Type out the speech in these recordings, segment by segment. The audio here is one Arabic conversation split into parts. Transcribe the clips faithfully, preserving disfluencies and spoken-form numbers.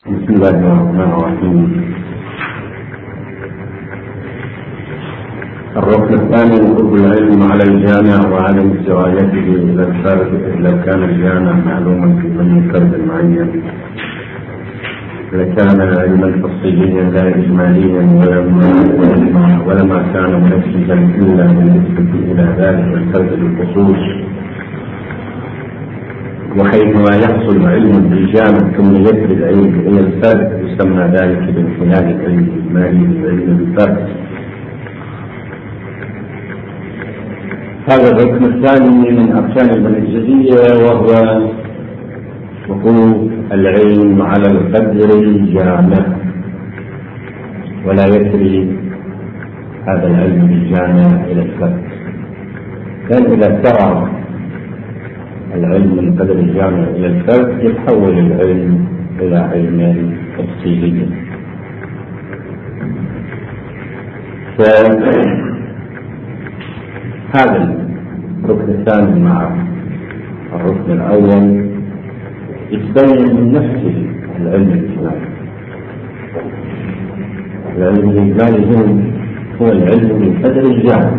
بسم الله الرحمن الرحيم. الركن الثاني وجوب العلم على الجامع وعدم سرايته الى الفرد لو كان الجامع معلوما في من فرد معين، لكان علما تفصيليا لا اجماليا ولما ولما كان منفذا الا بالنسبه الى ذلك الفرد بالخصوص، وحيثما يحصل علم بالجامع ثم يسري العلم الى الفرد يسمى ذلك بانحلال العلم الاجمالي بالعلم بالفرد. هذا الركن الثاني من اركان المنهجية، وهو وقوف العلم على القدر الجامع، ولا يسري هذا العلم بالجامع الى الفرد، لان اذا سرى العلم من قدر الجامع الى الفرد يتحول العلم الى علم تفصيلي. فهذا الركن الثاني مع الركن الاول يتبين من نفسه العلم الاجمالي. العلم الاجمالي هو العلم من قدر الجامع،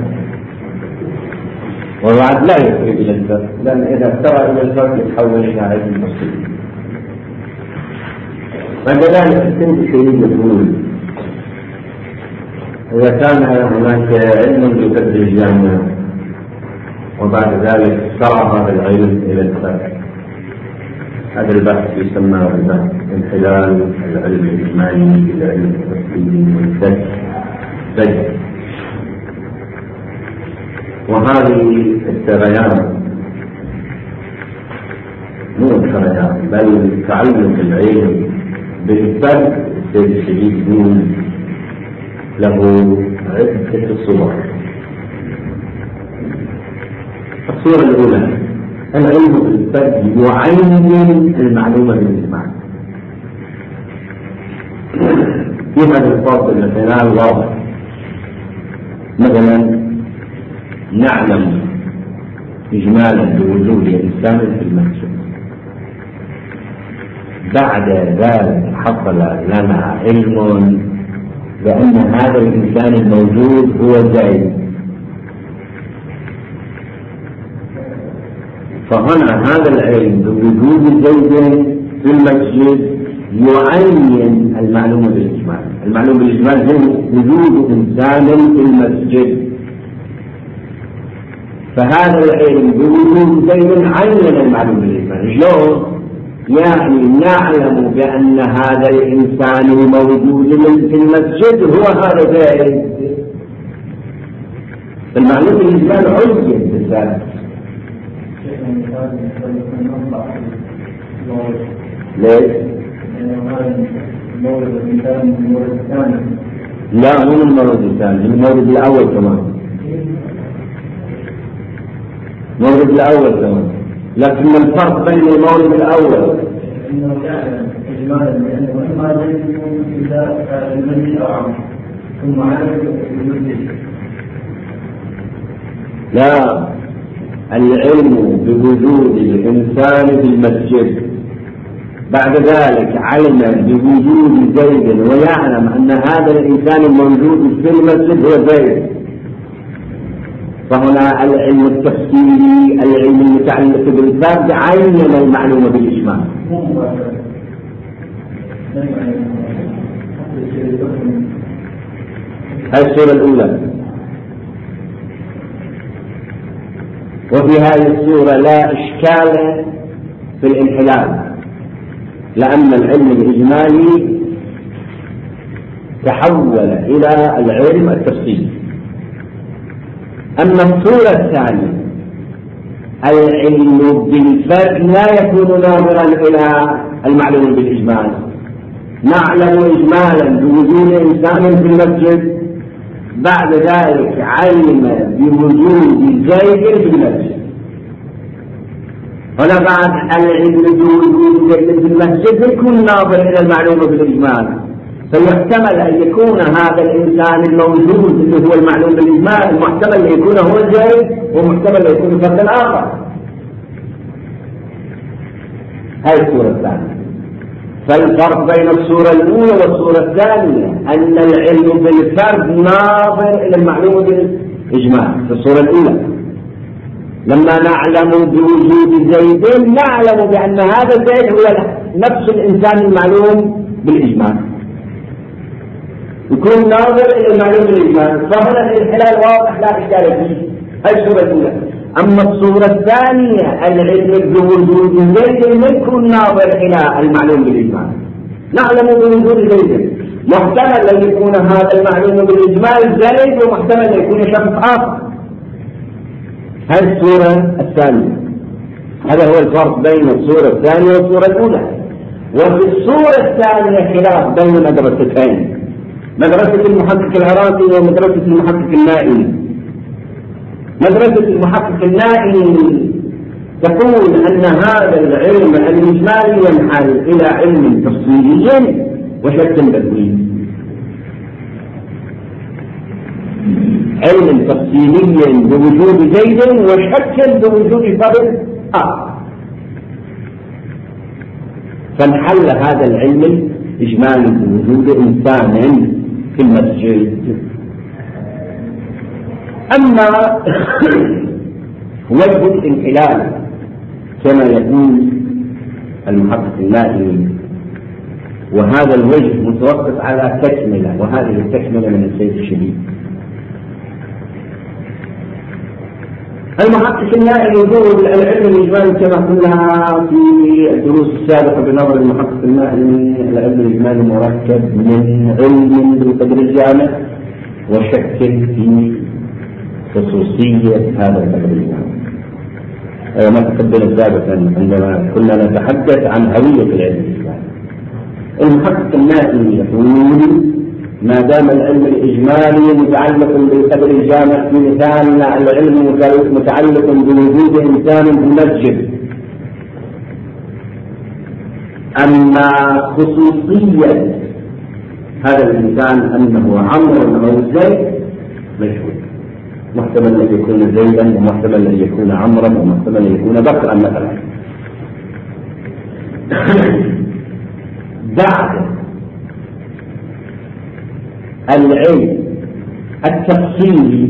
وبعد لا يسري الى الفرد، لان اذا سرى الى الفرد يتحول الى علم تفصيلي. وكذلك السند الشديد يقول اذا كان هناك علم بقدر الجامع وبعد ذلك سرى هذا العلم الى الفرد، هذا البحث يسمى البحث انحلال العلم الاجمالي الى علم التفصيلي والفرد. وهذه السريان مو السريان بل تعلق العلم بالفرد السيد الشديد يقول له عدة صور. الصورة الأولى العلم بالفرد يعين المعلومة بالإجمال. في هذا الفرق مثلا واضح، مثلا نعلم إجمالا بوجود إنسان في المسجد، بعد ذلك حصل لنا علم بأن هذا الإنسان الموجود هو زيد، فهنا هذا العلم بوجود زيد في المسجد يعين المعلومة بالإجمال. المعلومة بالإجمال هو وجود إنسان في المسجد، فهذا العلم بوجود زيد عين المعلومة بالإجمال. شلون؟ يعني نعلم بأن هذا الإنسان الموجود في المسجد هو هذا زيد، المعلومة بالإجمال عين بالذات. ليش؟ لا مو المورد الثاني، المورد الأول كمان، المورد الأول كمان، لكن الفرق بين المورد الأول إنه يعلم إجمالا بأنه إما يكون إذا المسجد أو عام ثم عالم المسجد. لا، العلم بوجود الإنسان في المسجد، بعد ذلك علم بوجود زيد ويعلم أن هذا الإنسان الموجود في المسجد هو زيد، فهنا العلم التفصيلي العلم المتعلق بالفرد عين المعلومة بالإجمال. هذه الصورة الأولى. وفي هذه الصورة لا إشكال في الانحلال، لأن العلم الإجمالي تحول إلى العلم التفصيلي. أما الصورة الثانية العلم بالفرد لا يكون ناظرا إلى المعلوم بالإجمال. نعلم إجمالا بوجود إنسان في المسجد، بعد ذلك علم بوجود زيد في المسجد، هنا بعد العلم بوجود زيد في المسجد يكون ناظر إلى المعلومة بالإجمال، فيحتمل أن يكون هذا الإنسان الموجود اللي هو المعلوم بالإجمال محتمل أن يكون هو زيد، ومحتمل أن يكون فرد آخر. هذه الصورة الثانية. فالفرق بين الصورة الأولى والصورة الثانية أن العلم بالفرد ناظر إلى المعلومة بالإجمال. في الصورة الأولى لما نعلم بوجود زيد نعلم بأن هذا زيد هو نفس الإنسان المعلوم بالإجمال، يكون ناظر إلى المعلوم بالإجمال، فهنا الانحلال واضح لا إشكال فيه. هذه الصورة الأولى. أما الصورة الثانية العلم بوجود زيد ما يكون ناظر إلى المعلوم بالإجمال، نعلم بوجود زيد، محتمل أن يكون هذا المعلوم بالإجمال زيد ومحتمل أن يكون شخص آخر. هذه الصورة الثانية. هذا هو الفرق بين الصورة الثانية والصورة الأولى. وفي الصورة الثانية خلاف بين مدرستين، مدرسة المحقق العراقي ومدرسة المحقق النائي. مدرسة المحقق النائي تقول أن هذا العلم الإجمالي ينحل إلى علم تفصيلي وشك بدوي. علم تفصيلي بوجود زيد وشك بوجود فرد آخر. فانحل هذا العلم الإجمالي بوجود إنسان في المسجد. أما وجه الانحلال كما يقول المحقق النائي، وهذا الوجه متوقف على تكملة، وهذه التكملة من السيد الشديد. المحقق النائي يقول العلم الإجمالي كما قلنا في الدروس السابقة بنظر المحقق النائي العلم الإجمالي مركب من علم بالقدر الجامع وشك في خصوصية هذا القدر الجامع. ما تقدم سابقا عندما كنا نتحدث عن هوية العلم الإجمالي. المحقق النائي يقول ما دام العلم الإجمالي متعلق بالقدر الجامع في مثالنا العلم متعلق بوجود إنسان في المسجد، أما خصوصية هذا الإنسان أنه عمرو أو زيد مشهور، محتمل أن يكون زيدا ومحتمل أن يكون عمرا ومحتمل أن يكون بكرا مثلا. بعد العلم التفصيلي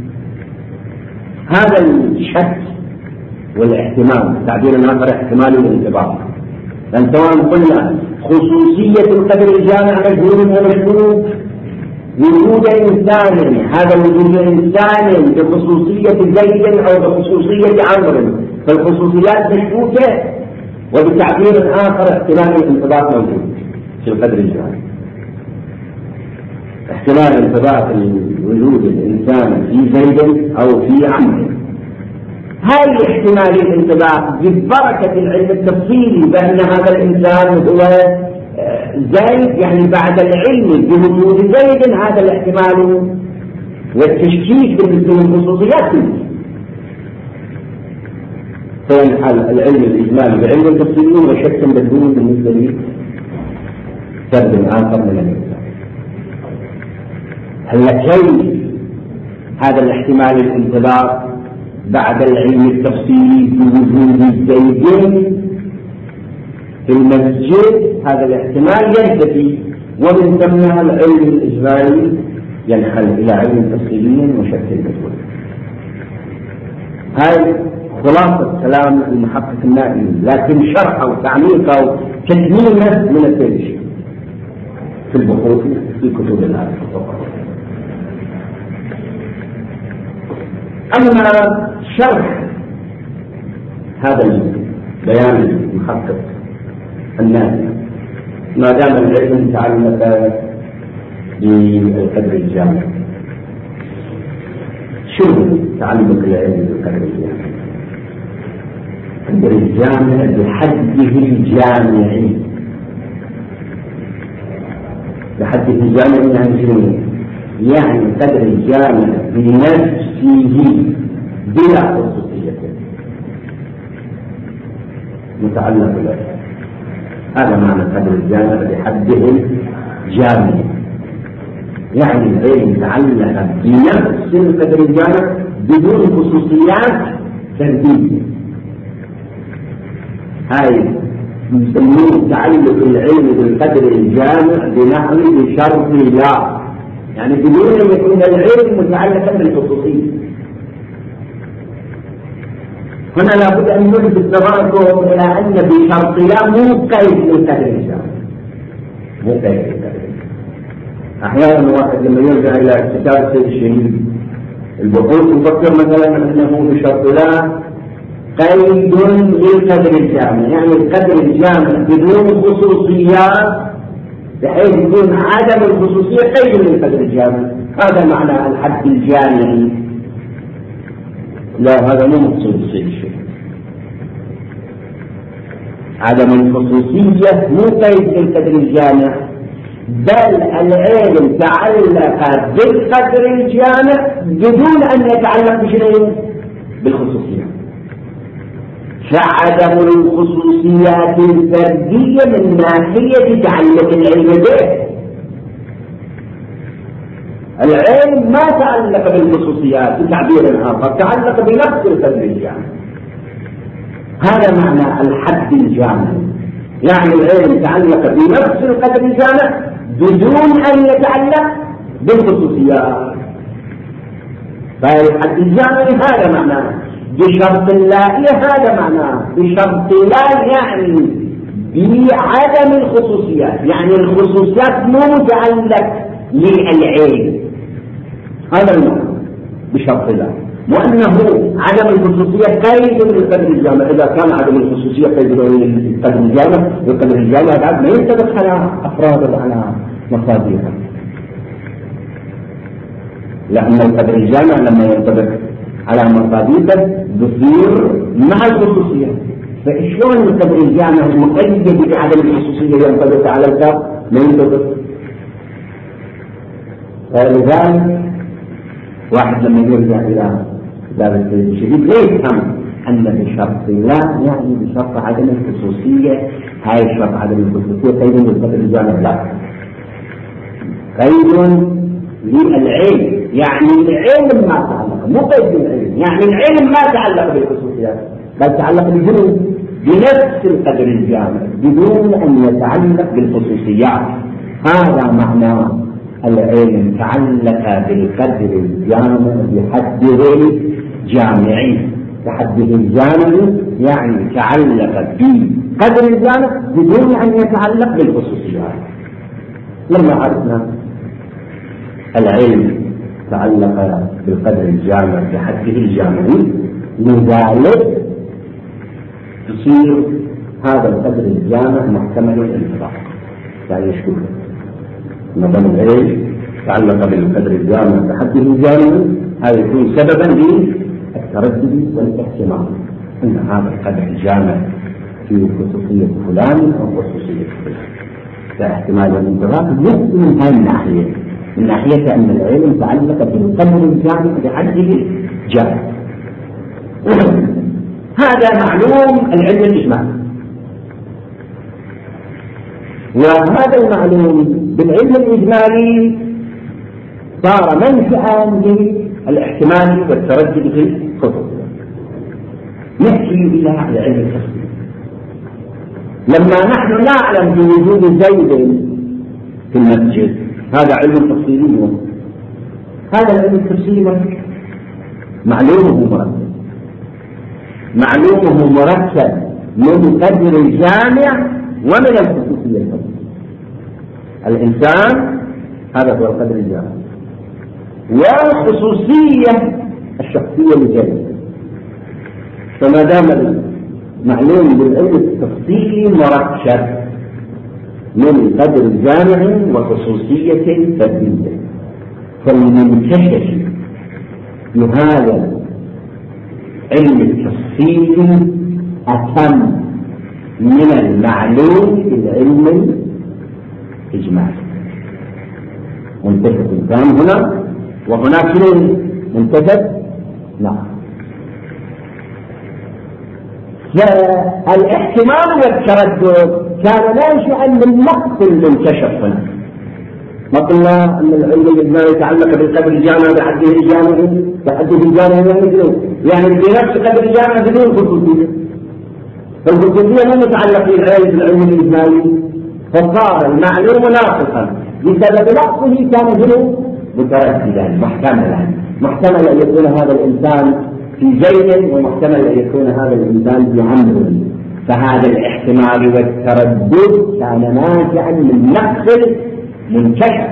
هذا الشك والاحتمال، تعبير آخر احتمال الانضباط، لأن سواء قلنا خصوصية القدر الجامع مجهول ومشهود، وجود إنسان هذا وجود إنسان بخصوصية زيد أو بخصوصية عمرو، فالخصوصيات مشكوكة، وبتعبير آخر احتمال الانضباط موجود في القدر الجامع. احتمال انضباط وجود الإنسان في زيد أو في عمرو، هذا احتمال الانضباط ببركة العلم التفصيلي بأن هذا الإنسان هو زيد، يعني بعد العلم بوجود زيد هذا الاحتمال والتشكيك بالنسبة للخصوصيات، فينحل العلم الإجمالي بعلم التفصيلي وشك بدون بالنسبة لفرد آخر من الإنسان. هل كيف هذا الاحتمال الانضباط بعد العلم التفصيلي بوجود الزيدين في المسجد؟ هذا الاحتمال ينتفي، ومن ثم العلم الإجمالي ينحل إلى علم تفصيلي وشك بدون. هاي خلاصة كلام المحقق النائي، لكن شرحه وتعميقه وتكميله من التاريخ في البحوث في كتب الآن. أما شرح هذا البيان المحقق النائي، ما دام العلم تعلق بالقدر الجامع، شو تعلق العلم بالقدر الجامع؟ القدر الجامع بحده الجامعي، بحده الجامعي يعني شنو؟ يعني قدر الجامع بنفسه بلا خصوصية متعلق بالعلم. هذا معنى قدر الجامع بحده الجامعي، يعني العلم يتعلق بنفس القدر الجامع بدون خصوصيات فردية. هاي يسموه تعلق العلم بالقدر الجامع بنحو بشرط لا، يعني بدون أن يكون العلم متعلقا بالخصوصية. هنا لابد أن نلفت نظركم إلى أن بشرط لا مو قيد للقدر الجامع، مو قيد للقدر. أحيانا واحد لما يرجع إلى كتاب السيد الشهيد البحوث يفكر مثلا أنه بشرط لا قيد للقدر الجامع، يعني القدر الجامع بدون خصوصيات بحيث يكون عدم الخصوصية قيد للقدر الجامع. هذا معنى الحد الجامعي. لا، هذا مو مقصود السيد الشيخ. عدم الخصوصية مو قيد للقدر الجامع، بل العلم تعلق بالقدر الجامع بدون أن يتعلق بشيء بالخصوصية. فعدم الخصوصيات الفردية من ناحية تعلق العلم به. العلم ما تعلق بالخصوصيات بتعبير آخر، تعلق بنفس القدر الجامع. هذا معنى الحد الجامع، يعني العلم تعلق بنفس القدر الجامع بدون أن يتعلق بالخصوصيات. فالحد الجامع هذا معناه، بشرط لا هذا معناه، بشرط لا يعني بعدم الخصوصيات، يعني الخصوصيات مو متعلق للعلم. هذا المعنى بشرط لا، وأنه عدم الخصوصية قيد للقدر الجامع. إذا كان عدم الخصوصية قيد للقدر الجامع، والقدر الجامع بعد ما ينطبق على أفراد وعلى مصادرها، لأن القدر الجامع لما ينطبق على مصادرها بصير مع الخصوصية. فإشلون القدر الجامع مقيد بعدم الخصوصية ينطبق على الكتاب ما ينطبق؟ فلذلك واحد لما يرجع إلى كتاب السيد الشهيد لا يفهم أن بشرط لا يعني بشرط عدم الخصوصية. هاي شرط عدم الخصوصية قيد للقدر الجامع، لا، قيد للعلم، يعني العلم ما تعلق، مو قيد للعلم، يعني العلم ما تعلق بالخصوصيات بل تعلق بالجنود بنفس القدر الجامع بدون أن يتعلق بالخصوصيات. هذا معنى العلم تعلق بالقدر الجامع بحده الجامعي. بحده الجامعي يعني تعلق بقدر الجامع بدون أن يتعلق بالخصوصيات. لما عرفنا العلم تعلق بالقدر الجامع بحده الجامعي، لذلك يصير هذا القدر الجامع محتمل الانطلاق لا يشكل. مثلا العلم تعلق بالقدر الجامع بحده الجامعي، هذا يكون سببا للتردد والاحتمال ان هذا القدر الجامع فيه خصوصية فلان او خصوصية فلان، فاحتمال الانطلاق يكون من هذه الناحية، من ناحية ان العلم تعلق بالقدر الجامع بحده الجامع. هذا معلوم العلم الإجمالي، وهذا المعلوم بالعلم الإجمالي صار منشأ للاحتمال والتردد في الخصوص. نحكي إلى العلم التفصيلي. لما نحن نعلم بوجود زيد في المسجد، هذا علم تفصيلي. هذا العلم التفصيلي معلومه مرتب، معلومه مركب من قدر الجامع ومن الخصوصية الفردية. الإنسان هذا هو القدر الجامع، والخصوصية الشخصية لجانب. فما دام المعلوم بالعلم التفصيلي مركب من قدر جامع وخصوصية فردية، فالمنكشف لهذا علم التفصيل أتم من المعلوم بالعلم الإجمالي. منتجة الإنسان هنا وهناك شنو منتجة؟ نعم. فالاحتمال والتردد كان ناشئا من نقص المنكشف هنا. ما قلنا أن العلم الإجمالي يتعلق بالقدر الجامع بحده الجامعي، بحده الجامعي يعني بدون، يعني بنفس قدر الجامع بدون خصوصية. فالخصوصية لم يتعلق بالعلم بالعلم الإجمالي، فصار المعلوم ناقصا بسبب نقصه، كان هنا مترددا محتملا، محتمل أن يكون هذا الإنسان في زيد ومحتمل أن يكون هذا الإنسان في عمرو، فهذا الاحتمال والتردد كان ناشئا من نقص المنكشف.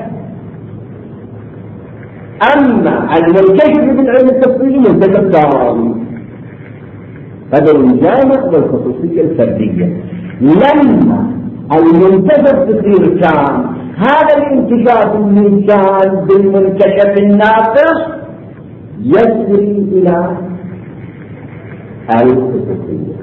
أما المنكشف بالعلم التفصيلي منكشف تام، هذا الجامع والخصوصية الفردية. لما المنكشف تصير تام، هذا الانكشاف اللي كان بالمنكشف الناقص يسري إلى الخصوصية.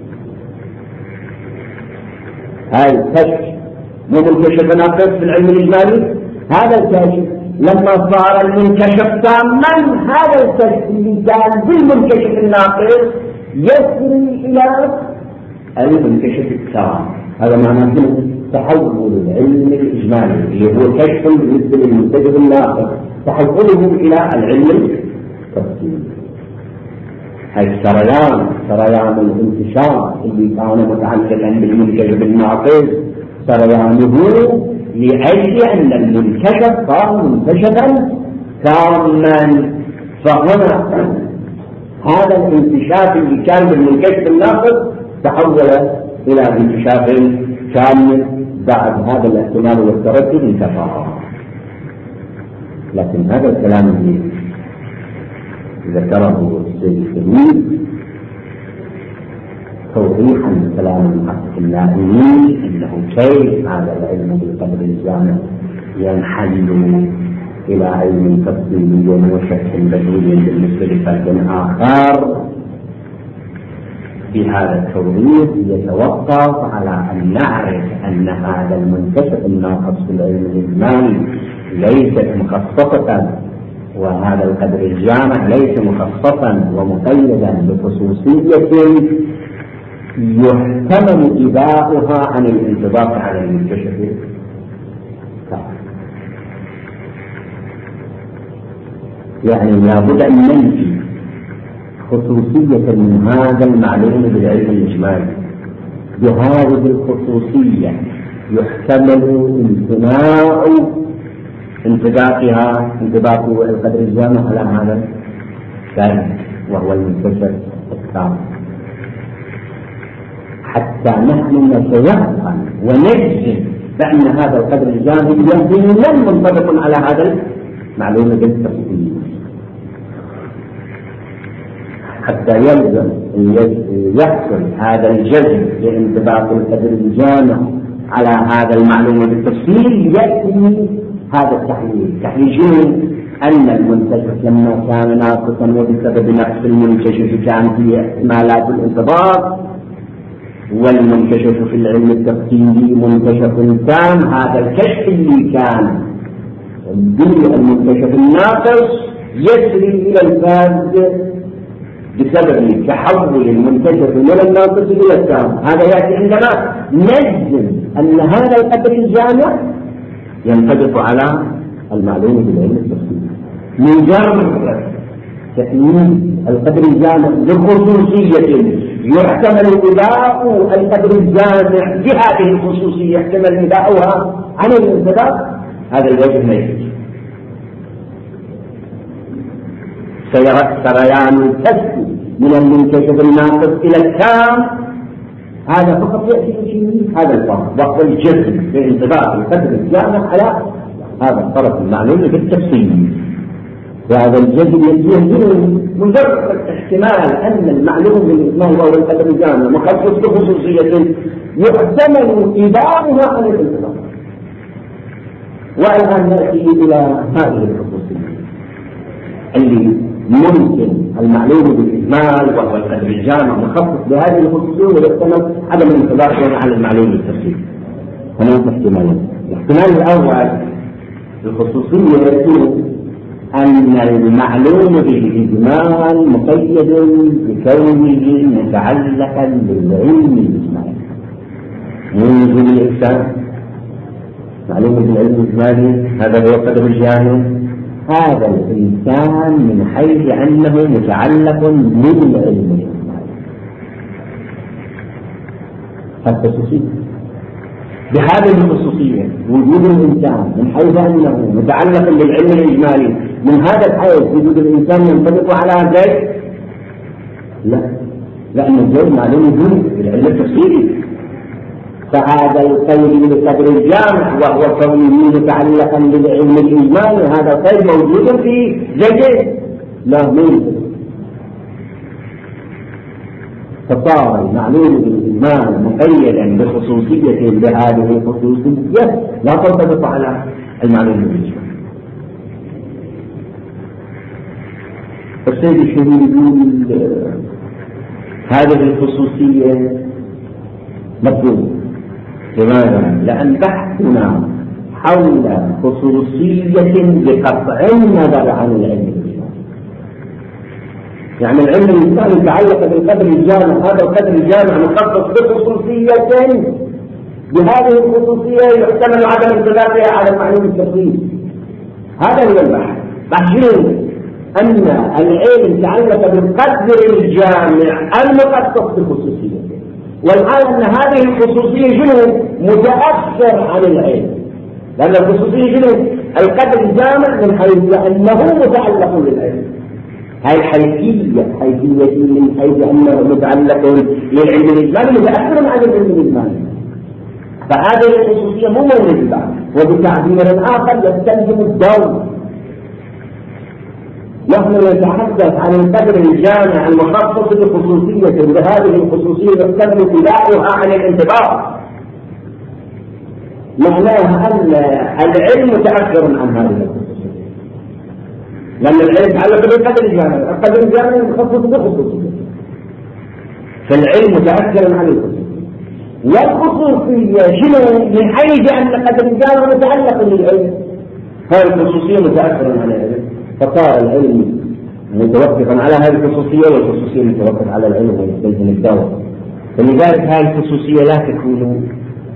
هاي الكشف مو منكشف ناقص في العلم الإجمالي، هذا الكشف لما صار المنكشف تاما، هذا الكشف اللي كان بالمنكشف الناقص يسري إلى المنكشف التام. هذا معناه تحول العلم الإجمالي اللي هو كشف بالنسبة للمنكشف الناقص، تحوله إلى العلم التفصيلي. هاي السريان، سريان الانتشار اللي كان متعلقا بالمنكشف الناقص، سريانه لأجل أن المنكشف صار منكشفا تاما. فهنا هذا الانكشاف اللي كان بالمنكشف الناقص تحول إلى انكشاف كامل بعد هذا الاحتمال والتردد انتفى. لكن هذا الكلام اللي ذكره السيد الكبير توضيحا لكلام المحقق النائمين انه كيف هذا العلم بالقدر الجامع ينحل الى علم تفصيلي وشكل بديل بالنسبه لفرد اخر. بهذا التوضيح يتوقف على ان نعرف ان هذا المنكشف الناقص في العلم الاجمالي ليست مخصصه، وهذا القدر الجامع ليس مخصصا ومقيدا بخصوصيه يحتمل إباؤها عن الانطباق على المنكشف. يعني لابد أن ننفي خصوصية من هذا المعلوم بالعلم الإجمالي. بهذه الخصوصية يحتمل امتناع انطباقها انطباق القدر الجامع على هذا الثاني وهو المنكشف التام، حتى نحن نتيقن ونجزم بأن هذا القدر الجامع يقينا منطبق على هذا المعلوم بالتفصيل، حتى يلزم يحصل هذا الجزم لانطباق القدر الجامع على هذا المعلوم بالتفصيل. يأتي هذا التحليل، تحليل أن المنكشف لما كان ناقصا وبسبب نقص المنكشف كان فيه احتمالات الانطباق، والمنكشف في العلم التفصيلي منكشف تام. هذا الكشف اللي كان بالمنكشف الناقص يسري إلى الفاسد بسبب تحول المنكشف من الناقص إلى التام. هذا يأتي عندما نجزم أن هذا القدر الجامع ينطبق على المعلوم بالعلم التفصيلي. مجرد تأمين القدر الجامع بخصوصية يحتمل إباء القدر الجامع بهذه الخصوصية يحتمل إباؤها عن الانطباق، هذا الوجه ما يجوز. سريان الكسب من المنكشف الناقص إلى التام هذا فقط يأتي في هذا الفرق، وهو الجزم بانطباق القدر الجامع على هذا الطرف المعلوم بالتفصيل. وهذا الجزم يجوز مجرد احتمال أن المعلوم بالإجمال وهو القدر الجامع مخصص بخصوصية يحتمل إباؤها عن الانطباق. والآن نأتي إلى هذه الخصوصية اللي ممكن المعلوم بالإجمال وهو القدر الجامع مخصص بهذه الخصوصية ويحتمل عدم الانطباق على المعلوم بالتفصيل. هناك احتمالين. الاحتمال الأول الخصوصية يكون أن المعلوم بالإجمال مقيد بكونه متعلقا بالعلم الإجمالي. منذ الإنسان معلوم بالعلم الإجمالي هذا هو قدر الجامع، هذا الإنسان من حيث أنه متعلق بالعلم الإجمالي. الخصوصية. بهذه الخصوصية وجود الإنسان من حيث أنه متعلق بالعلم الإجمالي من هذا الحيث وجود الإنسان ينطبق على زيد؟ لا، لأن الزيد معلوم وجود بالعلم التفصيلي. فهذا القيد بقدر الجامع وهو كونه متعلقا بالعلم الإجمالي هذا القيد موجود في زيد لا مين. فصار المعلوم بالإجمال مقيدا بخصوصية بهذه الخصوصية لا تنطبق على المعلوم بالإجمال. السيد الشهير يقول هذه الخصوصية مطلوبة. لماذا؟ لأن بحثنا حول خصوصية بقطع النظر عن العلم الإجمالي. يعني العلم الإنساني يتعلق بالقدر الجامع، هذا القدر الجامع مخصص بخصوصية، بهذه الخصوصية يحتمل عدم انطباقها على المعلوم التفصيلي. هذا هو البحث. بحثين أن العلم يتعلق بالقدر الجامع المخصص بخصوصية، والحال أن هذه الخصوصية جنة متأثر عن العلم، لأن الخصوصية جنة القدر الجامع من حيث أنه متعلق بالعلم. هاي الحيثية حيثية من حيث أنه متعلق للعلم الإجمالي متأثر عن العلم الإجمالي. فهذه الخصوصية مو موجودة، وبتعبير آخر يستلزم الدور. نحن نتحدث عن القدر الجامع المخصص بخصوصية، وهذه الخصوصية يحتمل ابتداؤها عن الانطباق. معناها أن العلم متأثر عن هذه الخصوصية، لأن العلم يتعلق بالقدر الجامع، القدر الجامع مخصص بخصوصية، فالعلم متأثر عن الخصوصية. والخصوصية شنو؟ من حيث أن القدر الجامع متعلق بالعلم، هذه الخصوصية متأثر عن العلم، فصار العلم متوقفا على هذه الخصوصية، والخصوصية متوقف على العلم ويستلزم الدور. فلذلك هذه الخصوصية لا تكون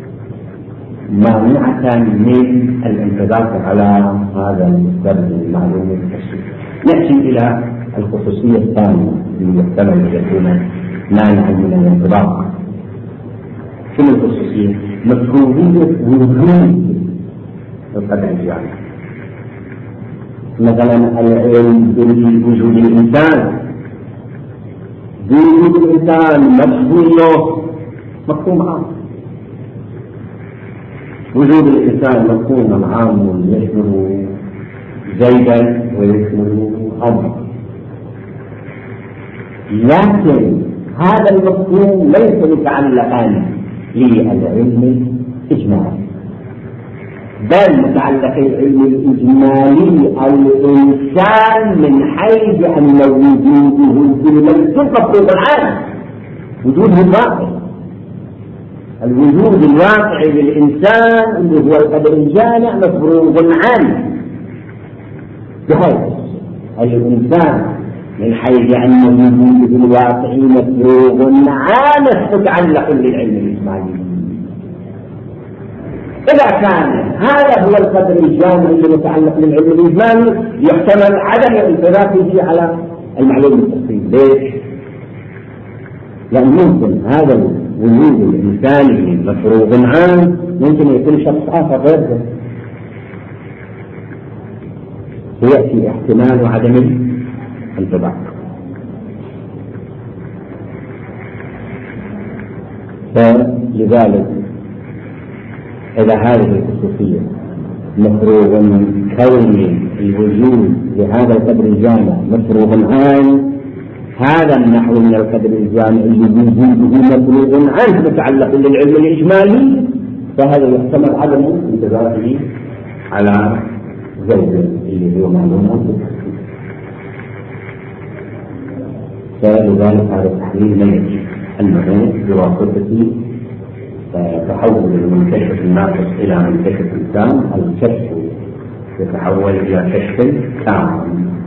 مانعة من الانطباق على هذا القدر المعلوم التفصيلي. نأتي إلى الخصوصية الثانية اللي يحتمل أن يكون مانعا من الانطباق. شنو الخصوصية؟ مفهومية وجود القدر الجامع. مثلا العلم بوجود الإنسان، بوجود الإنسان مفهوم مفهوم عام. وجود الإنسان مفهوم عام يشمل زيدا ويشمل عمر، لكن هذا المفهوم ليس متعلقا للعلم الإجمالي، بل متعلق العلم الإجمالي الإنسان من حيث أن وجوده بالملزوم مفروض العام، وجوده الواقع، الوجود الواقعي للإنسان اللي هو القدر الجامع مفروض عام. بحيث الإنسان من حيث أن وجوده الواقعي مفروض عام متعلق بالعلم الإجمالي. إذا كان هذا هو القدر الجامع اللي متعلق بالعلم الإجمالي يحتمل عدم انطباقه على المعلوم التفصيلي. ليش؟ لأن ممكن هذا الوجود الإنساني مفروض عام ممكن يكون شخص آخر غير ذلك، ويأتي احتمال عدم الانطباق. فلذلك إذا هذه الخصوصية مفروض من كون الوجود لهذا القدر الجامع مفروض عام، هذا النحو من القدر الجامع اللي وجوده مفروض عنه متعلق بالعلم الإجمالي، فهذا يحتمل عدم انطباقه على زيد اللي هو معلوم. فلذلك هذا التحليل لا يجب أنه بواسطة تحول المنكشف الناقص إلى منكشف تام، الكشف يتحول إلى كشف تام،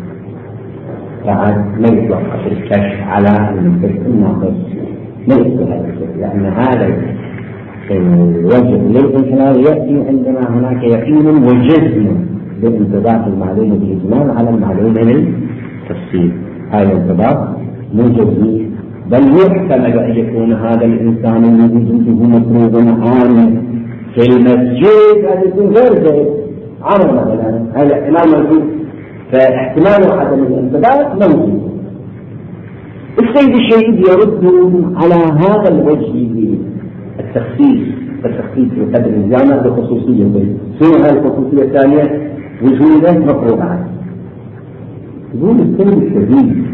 فهذا لا يتوقف الكشف على المنكشف الناقص، ليس هذا الشيء، لأن هذا الوجه للإنحلال يأتي عندما هناك يقين وجزم بانطباق المعلومة بالإجمال على المعلومة بالتفصيل. هذا الانطباق مو جزمي بل يحتمل أن يكون هذا الإنسان الذي وجوده مفروض عام في المسجد أن يكون غير زيد عمر مثلا، هذا الاحتمال موجود، فاحتمال عدم الانضباط موجود. السيد الشهيد يرد على هذا الوجه التخصيص التخصيص في قدر الجامع بخصوصية. شنو هذه الخصوصية الثانية؟ وجوده مفروض عنه. يقول السيد الشهيد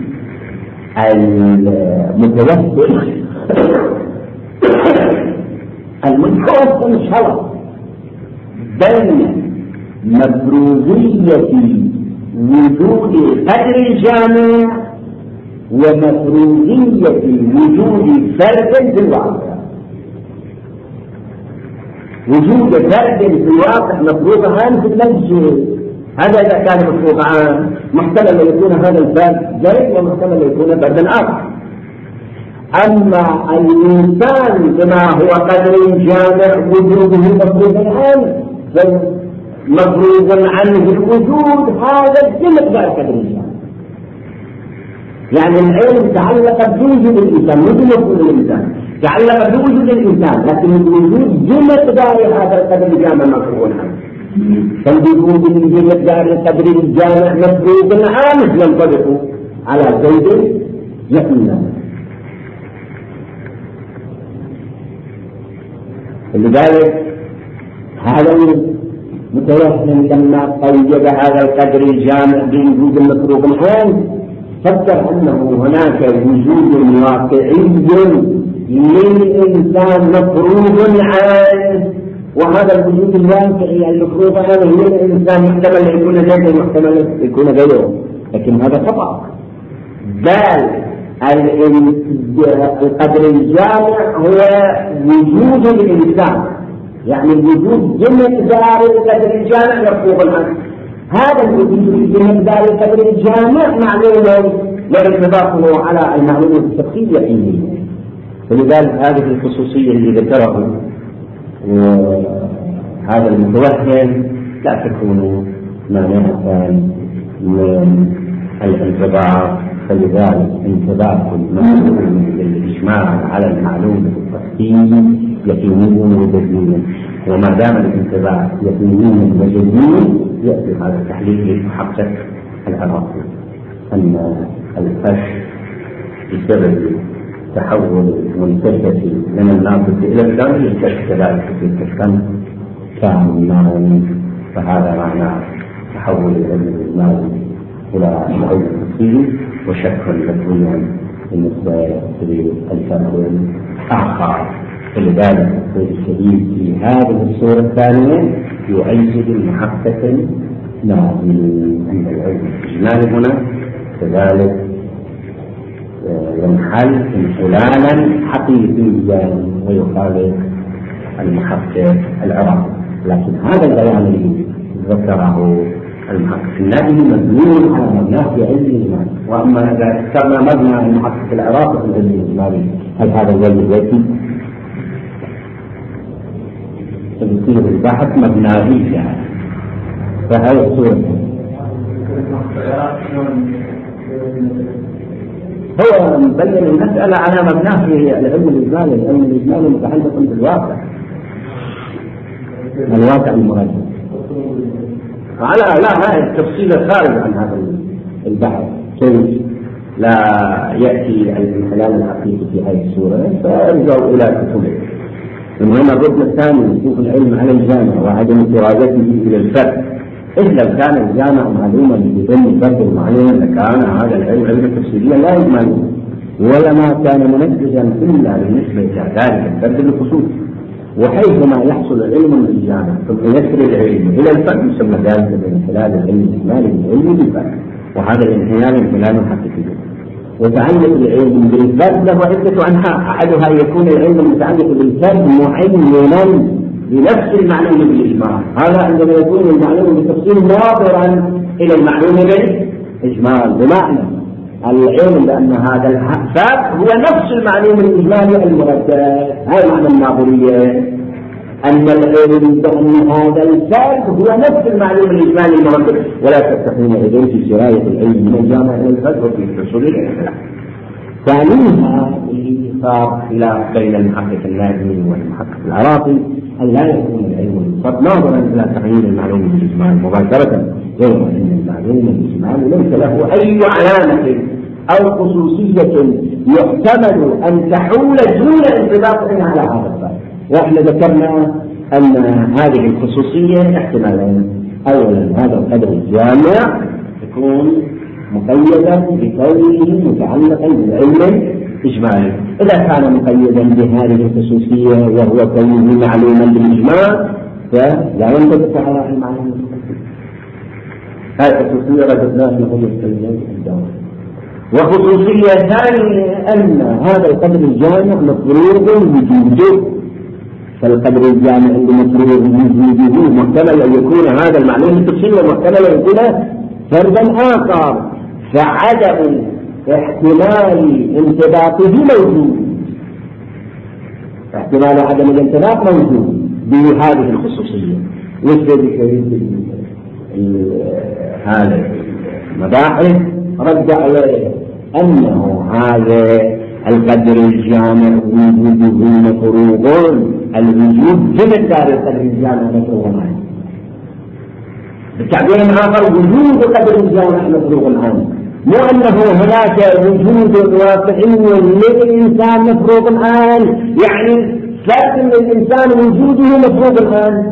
المتوسل المتوسل شرط بين مفروضية وجود قدر الجامع ومفروضية وجود فرد في الواقع. وجود فرد في الواقع مفروض عام في المسجد، هذا إذا كان مفروض عام محتمل أن يكون هذا الفرد زيد ومحتمل أن يكون فردا آخر. أما الإنسان بما هو قدر جامع وجوده مفروض عام مفروض عنه الوجود، هذا بمقدار قدر الجامع. يعني العلم تعلق بوجود الإنسان مو بمفروض الإنسان، تعلق بوجود الإنسان، لكن الوجود بمقدار هذا القدر الجامع مفروض عنه. فالوجود بمقدار قدر الجامع مفروض عام ينطبق على زيد يقينا. لذلك هذا المتوهم لما قيد هذا القدر الجامع بوجود المفروض العام فكر أنه هناك وجود واقعي للإنسان مفروض عنه، وهذا الوجود الواقعي المفروض عنه هو الإنسان محتمل يكون زيد ومحتمل يكون غيره، لكن هذا خطأ. بل القدر الجامع هو وجود الإنسان، يعني الوجود بمقدار القدر الجامع مفروض عنه. هذا الوجود بمقدار القدر الجامع معلوم لارتباطه على المعلومة الشخصية علمية. فلذلك هذه الخصوصية اللي ذكره هذا المتوهم لا تكون مانعة من الانضباط. فلذلك انضباط المعلوم للإجماع على المعلومة التفصيلي يقينيا وجديا، وما دام الانضباط يقينيا وجديا يأتي هذا التحليل لمحقق العراقي أن الفش بسبب تحول منتجة من الناقص إلى الكامل يشترك كذلك في التسكن كاملا. فهذا معنى تحول العلم الإجمالي إلى العلم التفصيلي، وشك لدويا بالنسبة للفرق الآخر. فلذلك السيد الشهيد في هذه الصورة الثانية يؤيد المحقق أن العلم الإجمالي هنا كذلك ينحل انحلالا حقيقيا ويخالف المحقق العراقي. لكن هذا البيان الذي ذكره المحقق النبي مبني على مبناه في علم الإجمال. وأما إذا اخترنا مبنى المحقق العراقي في العلم الإجمالي هل هذا الوجه يأتي؟ فبصير البحث مبناه فيها. فهذه الصورة هو مبين المسألة على مبناه في العلم الإجمالي. العلم الإجمالي متعلق بالواقع، الواقع المرجع. على لا لا التفصيل خارج عن هذا البحث، كيف لا يأتي الانحلال الحقيقي في هذه الصورة، فارجعوا إلى كتبه. المهم الركن الثاني وقوف العلم على الجامع وعدم اضطرادته إلى الفرد. إذ لو كان الجامع معلوما بضمن فرد المعلومة لكان هذا العلم علما تفصيليا لا يجمل، ولما كان منفذا إلا بالنسبة إلى ذلك الفرد بالخصوص. وحيثما يحصل علم في الجامع ثم يسر العلم إلى الفرد يسمى ذلك بانحلال العلم الإجمالي بالعلم بالفرد، وهذا الانحلال انحلال حقيقي. وتعلق العلم بالفرد له عدة أنحاء، أحدها يكون العلم المتعلق بالفرد معينا بنفس المعلوم بالإجمال. هذا عندما يكون المعلوم بالتفصيل ناظرا إلى المعلوم بالإجمال، بمعنى العلم بأن هذا الفرد هو نفس المعلوم الإجمالي المرتب. هذا معنى الناظرية، أن العلم بأن هذا الفرد هو نفس المعلوم الإجمالي المرتب، ولا تستحيل إليه في سراية العلم من الجامع إلى الفرد وفي الحصول إلى الفرد. ثانيها اللي صار خلاف بين المحقق الناجي والمحقق العراقي أن لا يكون العلم بالضبط ناظرا إلى تعيين المعلوم بالإجمال مباشرة، غير أن المعلوم بالإجمال ليس له أي علامة أو خصوصية يحتمل أن تحول دون انطباقها على هذا الباب. وإحنا ذكرنا أن هذه الخصوصية احتمالين: أولا هذا القدر الجامع يكون مقيدا بكونه متعلقا بالعلم إجمالي، إذا كان مقيدا بهذه الخصوصية وهو كونه معلوما بالإجمال فلا ينطبق على المعلوم الخصوصي. هذه الخصوصية رددناها لهم السيدين الدولة. وخصوصية ثانية أن هذا القدر الجامع مفروض وجوده، فالقدر الجامع اللي مفروض وجوده محتمل أن يكون هذا المعلوم التفصيلي ومحتمل أن يكون فردا آخر، فعدم احتمال انطباقه موجود، احتمال عدم الانطباق موجود بهذه الخصوصية. ويجب هذا المباحث رد عليه أنه هذا القدر الجامع وجوده مفروض، الوجود بمقدار القدر الجامع مفروض عنه. بالتعبير آخر وجود قدر الجامع مفروض عنه، مو أنه هناك وجود واقعي للإنسان مفروض عنه، يعني لكن الإنسان وجوده مفروض عنه.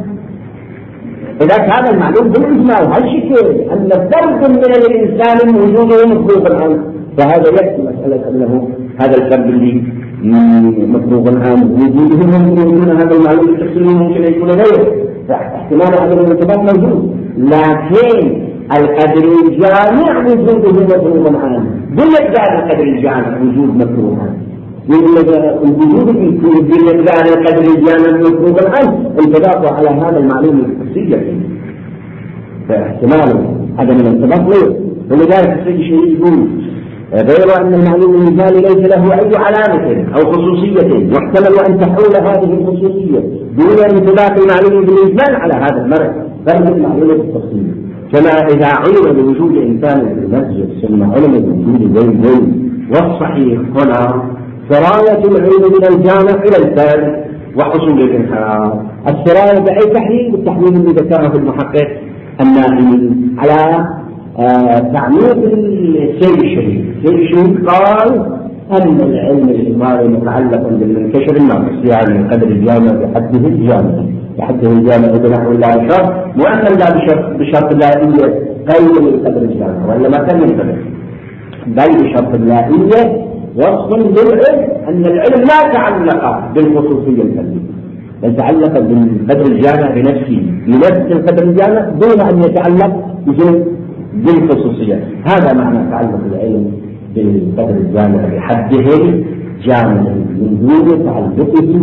إذا كان المعلوم بالإجمال هالشكل أن فرد من الإنسان وجوده مفروض عنه، فهذا يكفي مسألة أنه هذا الفرد اللي مفروض عنه وجوده مفروض عنه، هذا المعلوم التفصيلي ممكن يكون غيره، احتمال هذا الارتباط موجود، لكن القدر الجامع وجوده مفروض عنه بمقدار القدر الجامع وجود مفروض عنه. الوجود بمقدار القدر الجامع مفروض عنه انطباقه على هذا المعلوم الخصوصية، فاحتمال عدم الانطباق ليه. ولذلك السيد الشهيد يقول غير أن المعلوم المثالي ليس له أي علامة أو خصوصية يحتمل أن تحول هذه الخصوصية دون انطباق المعلوم بالإجمال على هذا المرء بل المعلوم بالتفصيل. كما إذا علم بوجود إنسان في المسجد ثم علم بوجود زين زين، والصحيح هنا سراية العلم من الجامع إلى الفرد وحصول الانحراف. السراية بأي تحليل؟ بالتحليل اللي ذكره المحقق الناعمي على آه تعميق السيد الشهيد. السيد الشهيد قال أن العلم الإجمالي متعلق بالمنكشف الناقص، يعني القدر الجامع بحده الجامع بحده الجامع بنحو الله شرط، مؤمن لا بشرط بشرط اللائية قيم القدر الجامع ولا ما كان ينتبه، بل بشرط اللائية وصف للعلم أن العلم لا تعلق بالخصوصية الفردية بل تعلق بالقدر الجامع بنفسه بنفس القدر الجامع دون أن يتعلق بالخصوصية. هذا معنى تعلق العلم بالقدر الجامع بحده الجامع من دون تعلقه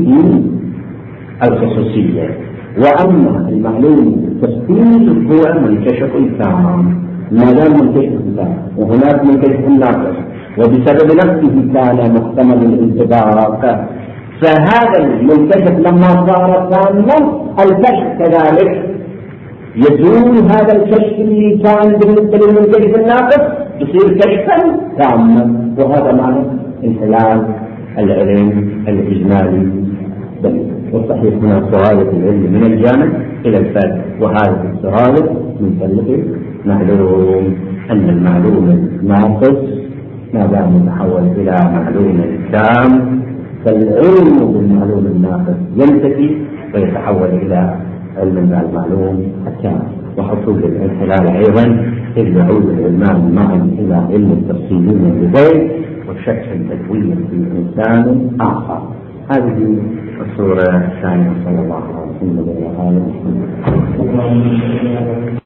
بالخصوصية. وأما المعلوم التفصيل هو منكشف تام، ما دام منكشف تام وهناك منكشف ناقص وبسبب نفسه كان محتمل الانطباق، فهذا المنكشف لما صار تاما الكشف كذلك يزول هذا الكشف اللي كان بالنسبة للمنكشف الناقص يصير كشفا تاما، وهذا معنى انحلال العلم الإجمالي. والصحيح هنا سرادة العلم من الجامع إلى الفرد، وهذه السرادة من طريق معلوم أن المعلوم الناقص ما دام يتحول إلى معلوم تام فالعلم بالمعلوم الناقص ينتهي ويتحول إلى علم المعلوم التام. وحصول الانحلال أيضا إذ يعود العلمان معا إلى علم التفصيلين بذلك وشكل تدوير في إنسان آخر. هذه الصورة الثانية. صلى الله عليه وسلم.